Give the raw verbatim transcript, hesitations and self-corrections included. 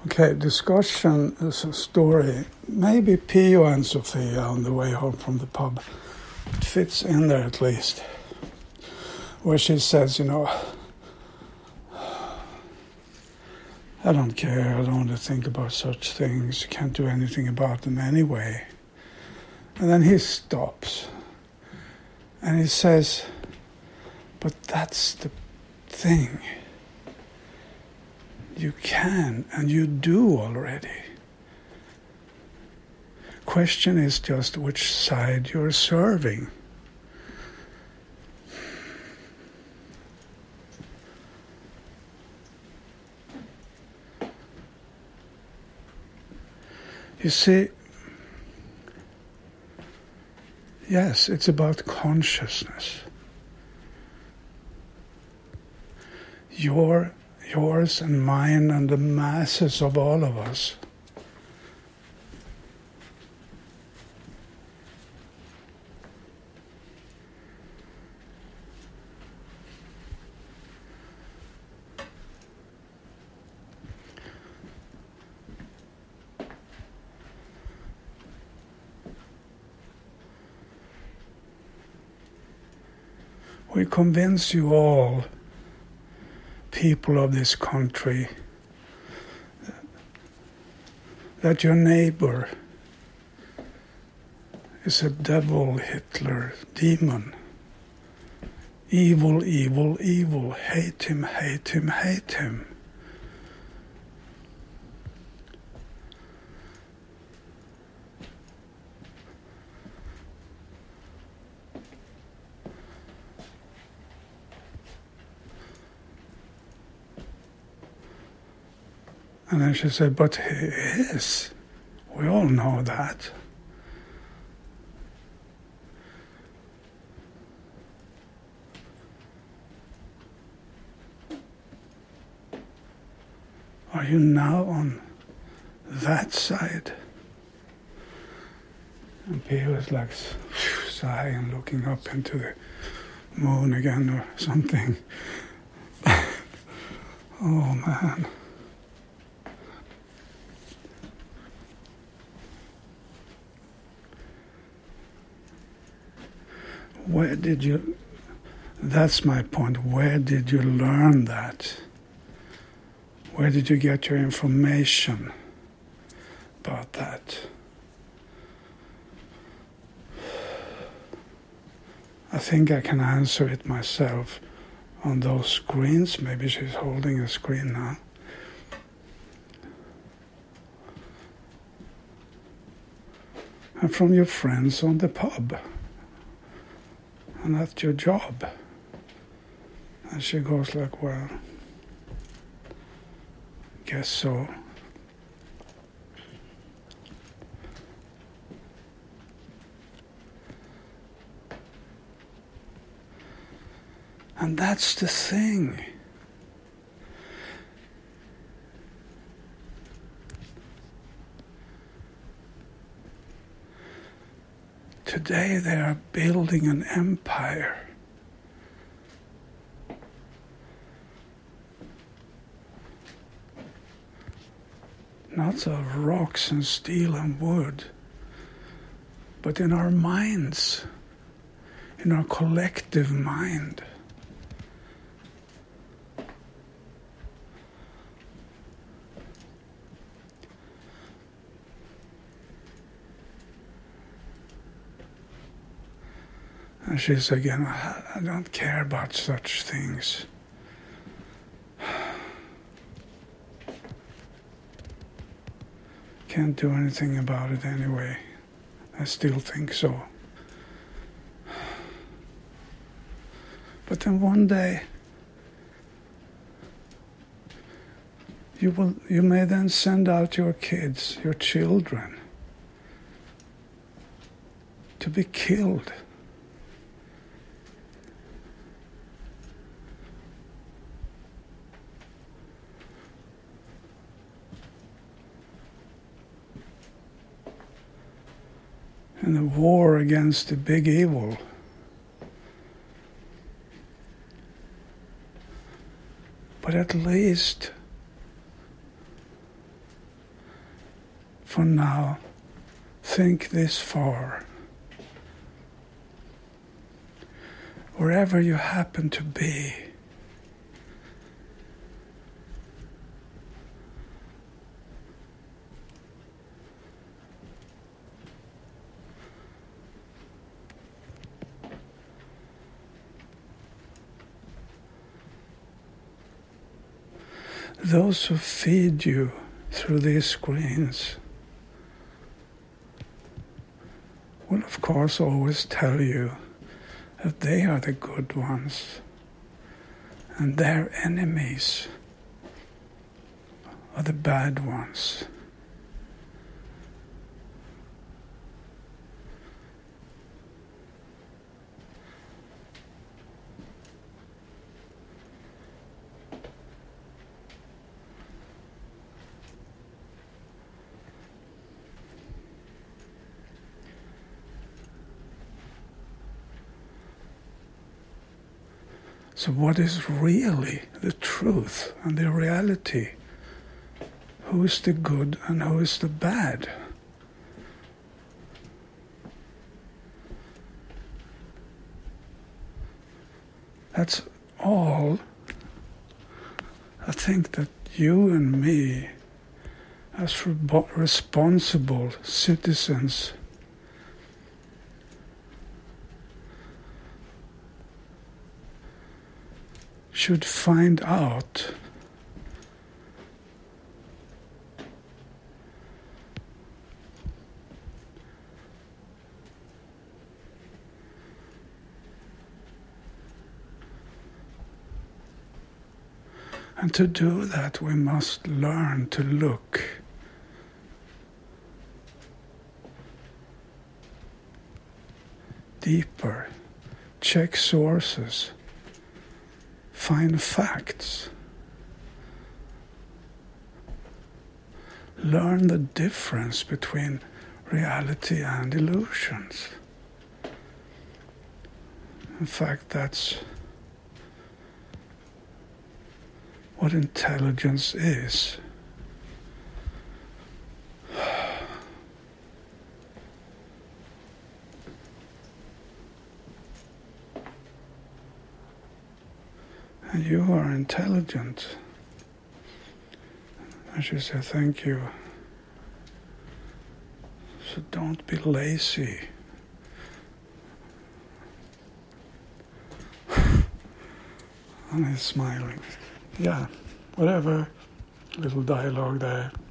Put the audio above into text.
Okay, discussion is a story. Maybe Pio and Sofia on the way home from the pub. It fits in there at least. Where she says, you know, I don't care, I don't want to think about such things. You can't do anything about them anyway. And then he stops. And he says, but that's the thing. You can, and you do already. Question is just which side you're serving. You see, yes, it's about consciousness. Your, yours and mine and the masses of all of us. We convince you all, people of this country, that your neighbor is a devil, Hitler, demon. Evil, evil, evil. Hate him, hate him, hate him. And then she said, but he is. We all know that. Are you now on that side? And Pio was like sighing, looking up into the moon again or something. Oh man. Where did you, that's my point, where did you learn that? Where did you get your information about that? I think I can answer it myself on those screens. Maybe she's holding a screen now. And from your friends on the pub. And that's your job. And she goes like, well, guess so. And that's the thing. Today they are building an empire. Not of rocks and steel and wood, but in our minds, in our collective mind. And she says again, I don't care about such things. Can't do anything about it anyway. I still think so. But then one day, you will, you may then send out your kids, your children, to be killed. In the war against the big evil. But at least for now, think this far. Wherever you happen to be, those who feed you through these screens will of course always tell you that they are the good ones and their enemies are the bad ones. So what is really the truth and the reality? Who is the good and who is the bad? That's all I think that you and me, as re- responsible citizens, should find out. And to do that, we must learn to look deeper, check sources, find facts, learn the difference between reality and illusions. In fact, that's what intelligence is. And you are intelligent. I should say thank you. So don't be lazy. And he's smiling. Yeah, whatever. Little dialogue there.